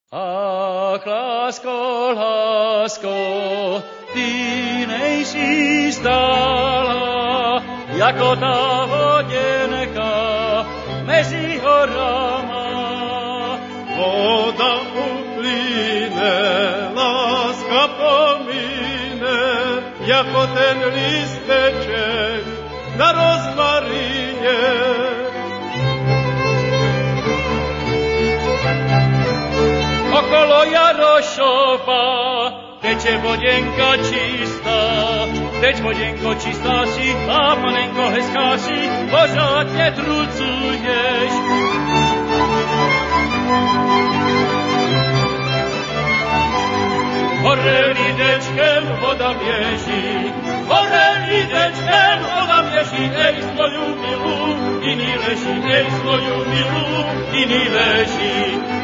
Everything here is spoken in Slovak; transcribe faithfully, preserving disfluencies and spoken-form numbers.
Ach, lásko, lásko, ty nejsi stála, jako ta voděnka mezi horama. Voda uplyne, láska pomine, jako ten listeček na rozmaríne. Okolo Jarošova teče vodenka čistá, teč vodenko čistá si a panenko hezká si, pořád netrucuješ. Hore lidečkem voda běží, hore lidečkem voda běží, ej svoju milu, jiný leží, ej svoju milu, jiný leží.